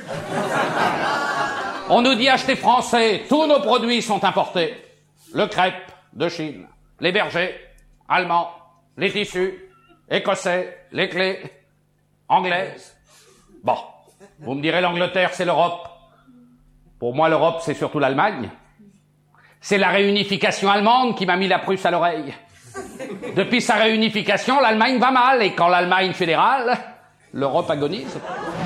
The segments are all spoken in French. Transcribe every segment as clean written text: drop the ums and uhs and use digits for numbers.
On nous dit acheter français, tous nos produits sont importés. Le crêpe de Chine, les bergers, allemands, les tissus, écossais, les clés, anglaises. Bon, vous me direz l'Angleterre c'est l'Europe. Pour moi l'Europe c'est surtout l'Allemagne. C'est la réunification allemande qui m'a mis la Prusse à l'oreille. Depuis sa réunification, l'Allemagne va mal, et quand l'Allemagne fédérale, l'Europe agonise.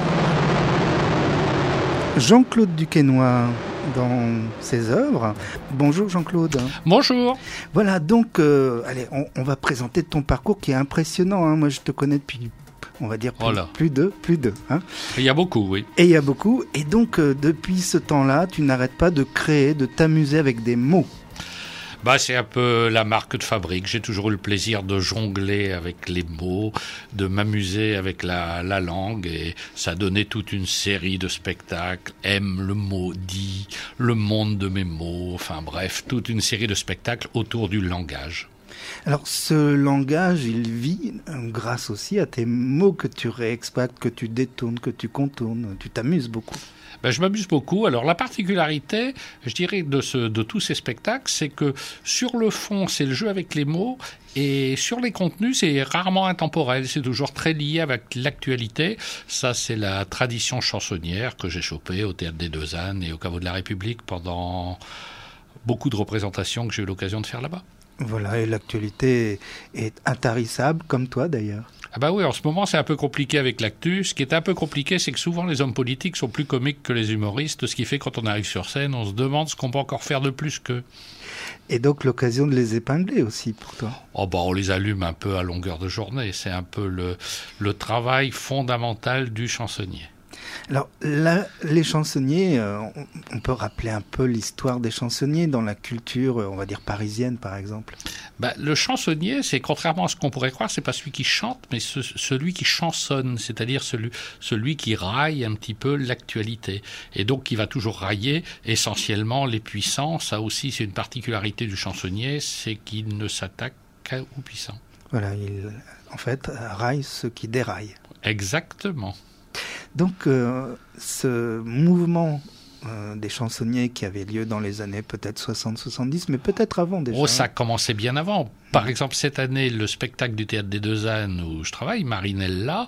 Jean-Claude Duquesnoy, dans ses œuvres. Bonjour Jean-Claude. Bonjour. Voilà, donc, allez, on va présenter ton parcours qui est impressionnant. Hein. Moi, je te connais depuis, on va dire, plus de. Hein. Il y a beaucoup, oui. Et il y a beaucoup. Et donc, depuis ce temps-là, tu n'arrêtes pas de créer, de t'amuser avec des mots. C'est un peu la marque de fabrique. J'ai toujours eu le plaisir de jongler avec les mots, de m'amuser avec la langue, et ça a donné toute une série de spectacles. Aime le mot dit, le monde de mes mots, enfin bref, toute une série de spectacles autour du langage. Alors, ce langage, il vit grâce aussi à tes mots que tu réexploites, que tu détournes, que tu contournes. Tu t'amuses beaucoup. Je m'amuse beaucoup. Alors la particularité, je dirais, de tous ces spectacles, c'est que sur le fond, c'est le jeu avec les mots, et sur les contenus, c'est rarement intemporel. C'est toujours très lié avec l'actualité. Ça, c'est la tradition chansonnière que j'ai chopée au Théâtre des Deux Ânes et au Caveau de la République pendant beaucoup de représentations que j'ai eu l'occasion de faire là-bas. Voilà, et l'actualité est intarissable, comme toi d'ailleurs. Oui, en ce moment c'est un peu compliqué avec l'actu. Ce qui est un peu compliqué, c'est que souvent les hommes politiques sont plus comiques que les humoristes, ce qui fait que quand on arrive sur scène, on se demande ce qu'on peut encore faire de plus qu'eux. Et donc l'occasion de les épingler aussi pour toi. On les allume un peu à longueur de journée. C'est un peu le travail fondamental du chansonnier. Alors là, les chansonniers, on peut rappeler un peu l'histoire des chansonniers dans la culture, on va dire parisienne par exemple. Le chansonnier, c'est contrairement à ce qu'on pourrait croire, c'est pas celui qui chante, mais celui qui chansonne, c'est-à-dire celui qui raille un petit peu l'actualité. Et donc qui va toujours railler essentiellement les puissants. Ça aussi, c'est une particularité du chansonnier, c'est qu'il ne s'attaque qu'aux puissants. Voilà, il en fait raille ceux qui déraillent. Exactement. Donc, ce mouvement des chansonniers qui avait lieu dans les années peut-être 60-70, mais peut-être avant déjà. Ça commençait bien avant. Par exemple, cette année, le spectacle du Théâtre des Deux Ânes où je travaille, Marinella,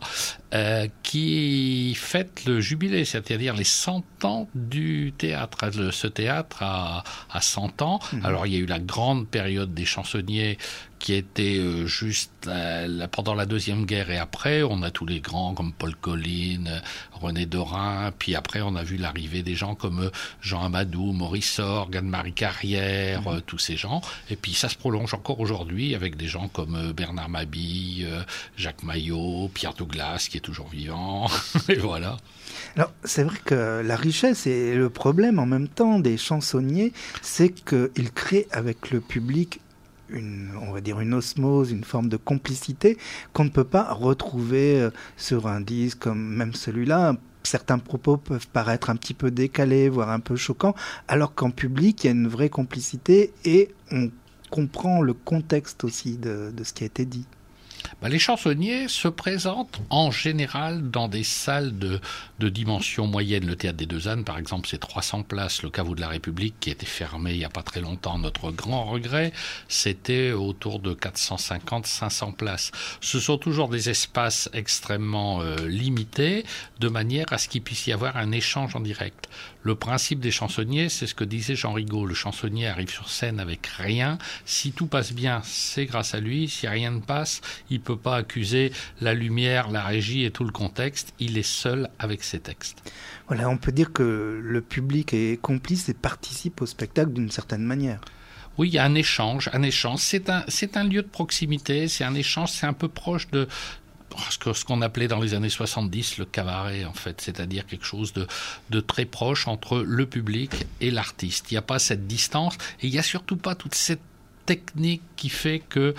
qui fête le jubilé, c'est-à-dire les 100 ans du théâtre. Ce théâtre a 100 ans. Alors, il y a eu la grande période des chansonniers qui était juste pendant la Deuxième Guerre et après. On a tous les grands comme Paul Colline, René Dorin, puis après on a vu l'arrivée des gens comme Jean Amadou, Maurice Sorgue, Anne-Marie Carrière, tous ces gens. Et puis ça se prolonge encore aujourd'hui avec des gens comme Bernard Mabille, Jacques Maillot, Pierre Douglas qui est toujours vivant, et voilà. Alors, c'est vrai que la richesse et le problème en même temps des chansonniers, c'est qu'ils créent avec le public on va dire une osmose, une forme de complicité qu'on ne peut pas retrouver sur un disque comme même celui-là. Certains propos peuvent paraître un petit peu décalés, voire un peu choquants, alors qu'en public, il y a une vraie complicité et on comprend le contexte aussi de ce qui a été dit. Les chansonniers se présentent en général dans des salles de dimension moyenne. Le Théâtre des Deux Ânes, par exemple, c'est 300 places. Le Caveau de la République, qui a été fermé il n'y a pas très longtemps, notre grand regret, c'était autour de 450-500 places. Ce sont toujours des espaces extrêmement limités, de manière à ce qu'il puisse y avoir un échange en direct. Le principe des chansonniers, c'est ce que disait Jean Rigaud. Le chansonnier arrive sur scène avec rien. Si tout passe bien, c'est grâce à lui. Si rien ne passe, il ne peut pas accuser la lumière, la régie et tout le contexte. Il est seul avec ses textes. Voilà, on peut dire que le public est complice et participe au spectacle d'une certaine manière. Oui, il y a un échange. C'est un lieu de proximité, c'est un échange, c'est un peu proche de ce qu'on appelait dans les années 70 le cabaret, en fait, c'est-à-dire quelque chose de très proche entre le public et l'artiste. Il n'y a pas cette distance et il n'y a surtout pas toute cette technique qui fait que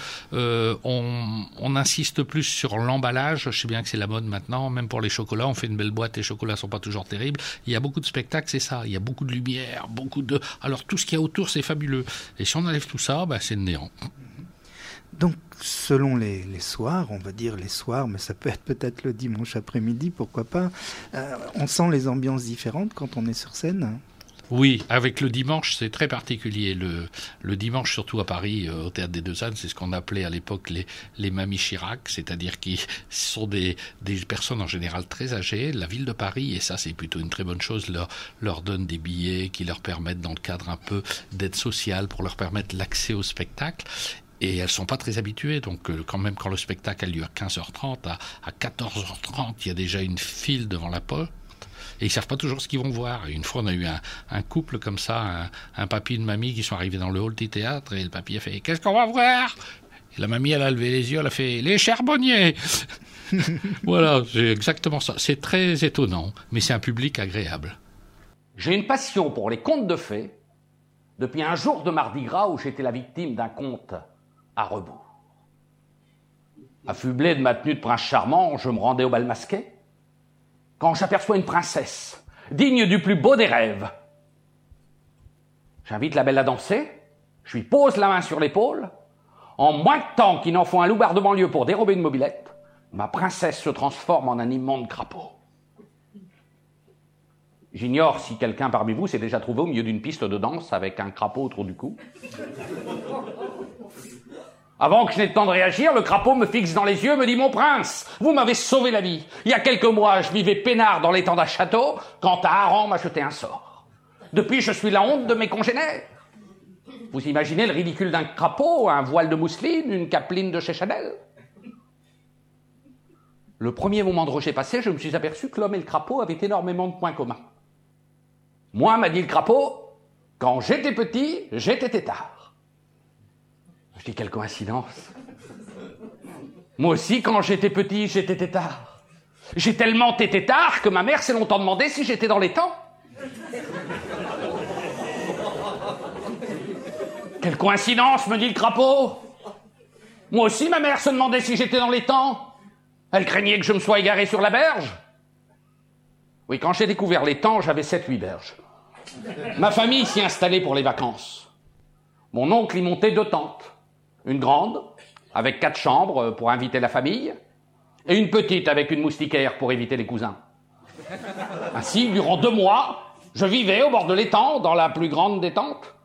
on insiste plus sur l'emballage. Je sais bien que c'est la mode maintenant, même pour les chocolats, on fait une belle boîte, les chocolats sont pas toujours terribles. Il y a beaucoup de spectacles, c'est ça, il y a beaucoup de lumière, alors tout ce qu'il y a autour, c'est fabuleux. Et si on enlève tout ça, c'est le néant. Donc, selon les soirs, on va dire les soirs, mais ça peut être peut-être le dimanche après-midi, pourquoi pas, on sent les ambiances différentes quand on est sur scène. Oui, avec le dimanche, c'est très particulier. Le dimanche, surtout à Paris, au Théâtre des Deux Ânes, c'est ce qu'on appelait à l'époque les mamies Chirac, c'est-à-dire qui sont des personnes en général très âgées. La ville de Paris, et ça c'est plutôt une très bonne chose, leur donne des billets qui leur permettent, dans le cadre un peu d'aide sociale, pour leur permettre l'accès au spectacle. Et elles sont pas très habituées, donc quand même quand le spectacle a lieu à 15h30, à 14h30, il y a déjà une file devant la porte. Et ils savent pas toujours ce qu'ils vont voir. Et une fois, on a eu un couple comme ça, un papy et une mamie qui sont arrivés dans le hall du théâtre, et le papy a fait « Qu'est-ce qu'on va voir ?» Et la mamie, elle a levé les yeux, elle a fait « Les charbonniers !» Voilà, c'est exactement ça. C'est très étonnant, mais c'est un public agréable. J'ai une passion pour les contes de fées depuis un jour de Mardi Gras où j'étais la victime d'un conte à rebours. Affublé de ma tenue de prince charmant, je me rendais au bal masqué. Quand j'aperçois une princesse, digne du plus beau des rêves, j'invite la belle à danser, je lui pose la main sur l'épaule. En moins de temps qu'il n'en faut un loupard de banlieue pour dérober une mobilette, ma princesse se transforme en un immonde crapaud. J'ignore si quelqu'un parmi vous s'est déjà trouvé au milieu d'une piste de danse avec un crapaud autour du cou. Avant que je n'aie le temps de réagir, le crapaud me fixe dans les yeux, me dit « Mon prince, vous m'avez sauvé la vie. Il y a quelques mois, je vivais peinard dans l'étang d'un château quand un hareng m'a jeté un sort. Depuis, je suis la honte de mes congénères. » Vous imaginez le ridicule d'un crapaud, un voile de mousseline, une capeline de chez Chanel? Le premier moment de rejet passé, je me suis aperçu que l'homme et le crapaud avaient énormément de points communs. Moi, m'a dit le crapaud, quand j'étais petit, j'étais tétard. Je dis, quelle coïncidence. Moi aussi, quand j'étais petit, j'étais tétard. J'ai tellement été tétard que ma mère s'est longtemps demandé si j'étais dans les temps. Quelle coïncidence, me dit le crapaud. Moi aussi, ma mère se demandait si j'étais dans les temps. Elle craignait que je me sois égaré sur la berge. Oui, quand j'ai découvert les temps, j'avais 7-8 berges. Ma famille s'y installait pour les vacances. Mon oncle y montait 2 tentes. Une grande, avec 4 chambres pour inviter la famille, et une petite avec une moustiquaire pour éviter les cousins. Ainsi, durant 2 mois, je vivais au bord de l'étang, dans la plus grande des tentes.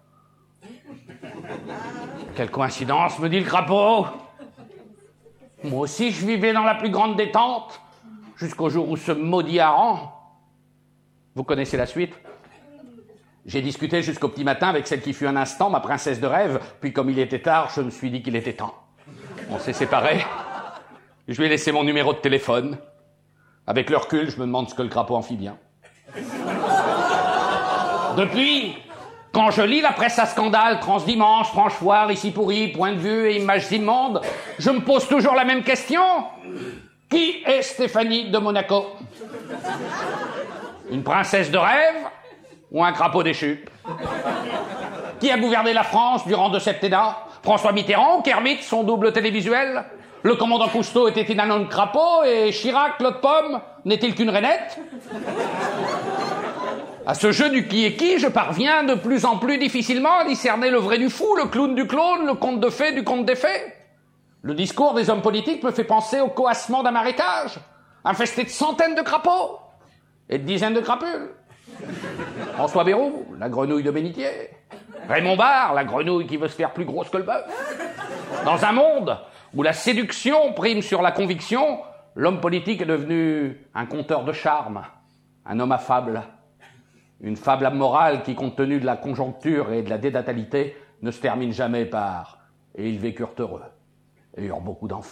Quelle coïncidence, me dit le crapaud. Moi aussi, je vivais dans la plus grande des tentes, jusqu'au jour où ce maudit hareng... Vous connaissez la suite? J'ai discuté jusqu'au petit matin avec celle qui fut un instant ma princesse de rêve, puis comme il était tard, je me suis dit qu'il était temps. On s'est séparés. Je lui ai laissé mon numéro de téléphone. Avec le recul, je me demande ce que le crapaud en fit bien. Depuis, quand je lis la presse à scandale, Transdimanche, Franche-Foire, Ici Pourri, Point de Vue et Images immondes, je me pose toujours la même question. Qui est Stéphanie de Monaco? Une princesse de rêve ou un crapaud déchu? Qui a gouverné la France durant 2 septennats? François Mitterrand ou Kermit, son double télévisuel? Le commandant Cousteau était-il un homme crapaud et Chirac, l'autre pomme, n'est-il qu'une rainette? À ce jeu du qui est qui, je parviens de plus en plus difficilement à discerner le vrai du fou, le clown du clone, le conte de fées du conte des fées. Le discours des hommes politiques me fait penser au coassement d'un marécage, infesté de centaines de crapauds et de dizaines de crapules. François Bayrou, la grenouille de Bénitier. Raymond Barre, la grenouille qui veut se faire plus grosse que le bœuf. Dans un monde où la séduction prime sur la conviction, l'homme politique est devenu un conteur de charme, un homme affable. Une fable morale qui, compte tenu de la conjoncture et de la dénatalité, ne se termine jamais par « et ils vécurent heureux et eurent beaucoup d'enfants ».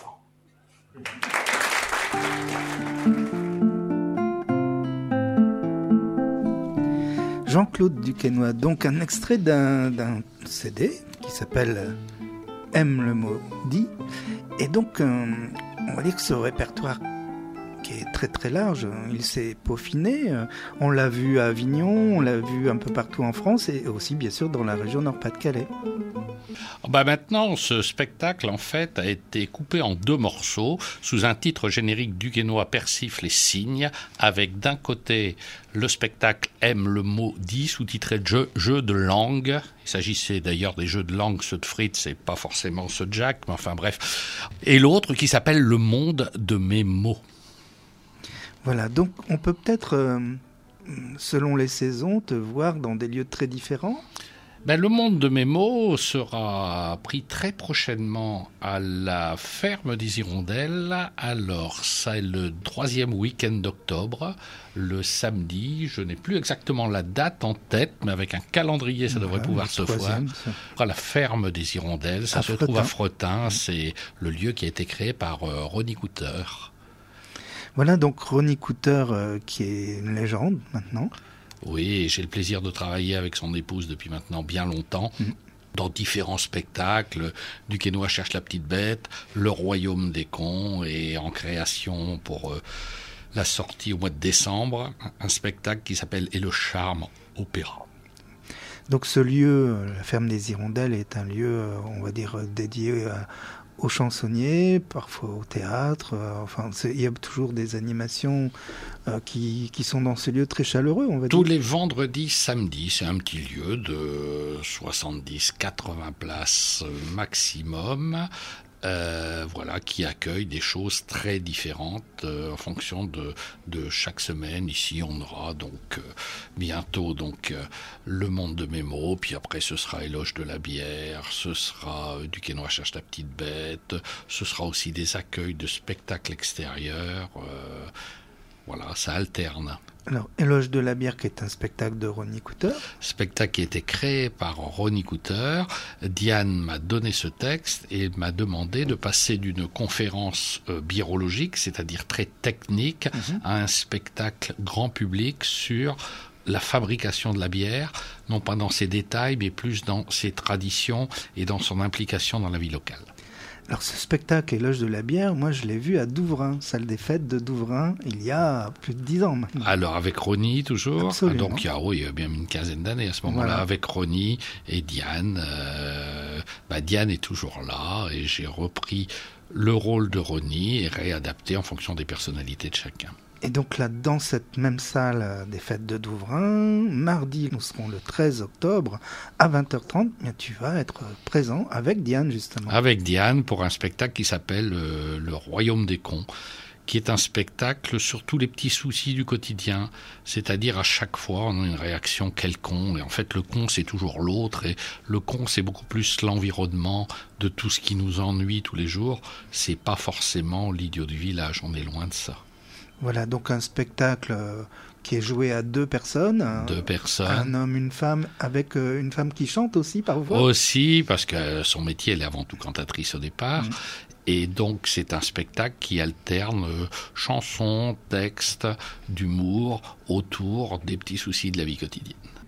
Jean-Claude Duquesnoy, donc un extrait d'un CD qui s'appelle Aime le mot dit. Et donc, on va dire que ce répertoire qui est très très large. Il s'est peaufiné. On l'a vu à Avignon, on l'a vu un peu partout en France et aussi bien sûr dans la région Nord-Pas-de-Calais. Maintenant, ce spectacle, en fait, a été coupé en 2 morceaux sous un titre générique duquesnois Persifle et Cygne, avec d'un côté le spectacle Aime le mot dit, sous-titré Jeux de langue. Il s'agissait d'ailleurs des jeux de langue, ceux de Fritz, et pas forcément ceux de Jacques, mais enfin bref. Et l'autre qui s'appelle Le monde de mes mots. Voilà, donc on peut peut-être, selon les saisons, te voir dans des lieux très différents. Le monde de mes mots sera pris très prochainement à la ferme des Hirondelles. Alors, c'est le 3e week-end d'octobre, le samedi. Je n'ai plus exactement la date en tête, mais avec un calendrier, ça devrait pouvoir se voir. À la ferme des Hirondelles, ça se trouve à Fretin. C'est le lieu qui a été créé par Ronnie Cooter. Voilà, donc Ronnie Cooter, qui est une légende maintenant. Oui, j'ai le plaisir de travailler avec son épouse depuis maintenant bien longtemps, dans différents spectacles. Duquesnoy cherche la petite bête, Le royaume des cons, et en création pour la sortie au mois de décembre, un spectacle qui s'appelle Et le charme opéra. Donc ce lieu, la ferme des Hirondelles, est un lieu, on va dire, dédié aux chansonniers, parfois au théâtre. Il y a toujours des animations qui sont dans ce lieu très chaleureux, on va dire. Tous les vendredis, samedis, c'est un petit lieu de 70-80 places maximum. Qui accueille des choses très différentes en fonction de chaque semaine. Ici, on aura donc bientôt le monde de mes mots, puis après ce sera Éloge de la bière, ce sera Duquesnoy cherche la petite bête, ce sera aussi des accueils de spectacles extérieurs. Ça alterne. Alors, Éloge de la bière, qui est un spectacle de Ronnie Cooter. Spectacle qui a été créé par Ronnie Cooter. Diane m'a donné ce texte et m'a demandé de passer d'une conférence birologique, c'est-à-dire très technique, à un spectacle grand public sur la fabrication de la bière, non pas dans ses détails, mais plus dans ses traditions et dans son implication dans la vie locale. Alors ce spectacle Éloge de la bière, moi je l'ai vu à Douvrin, salle des fêtes de Douvrin, il y a plus de 10 ans maintenant. Alors avec Ronnie toujours. Absolument. Donc il y a bien une quinzaine d'années à ce moment-là, avec Ronnie et Diane. Diane est toujours là et j'ai repris le rôle de Ronnie et réadapté en fonction des personnalités de chacun. Et donc là, dans cette même salle des fêtes de Douvrin, mardi, nous serons le 13 octobre à 20h30, tu vas être présent avec Diane justement. Avec Diane pour un spectacle qui s'appelle Le royaume des cons, qui est un spectacle sur tous les petits soucis du quotidien, c'est-à-dire à chaque fois on a une réaction quel con, et en fait le con c'est toujours l'autre, et le con c'est beaucoup plus l'environnement de tout ce qui nous ennuie tous les jours, c'est pas forcément l'idiot du village, on est loin de ça. Voilà, donc un spectacle qui est joué à 2 personnes. 2 personnes. Un homme, une femme, avec une femme qui chante aussi parfois. Aussi, parce que son métier, elle est avant tout cantatrice au départ. Et donc, c'est un spectacle qui alterne chansons, textes, d'humour autour des petits soucis de la vie quotidienne.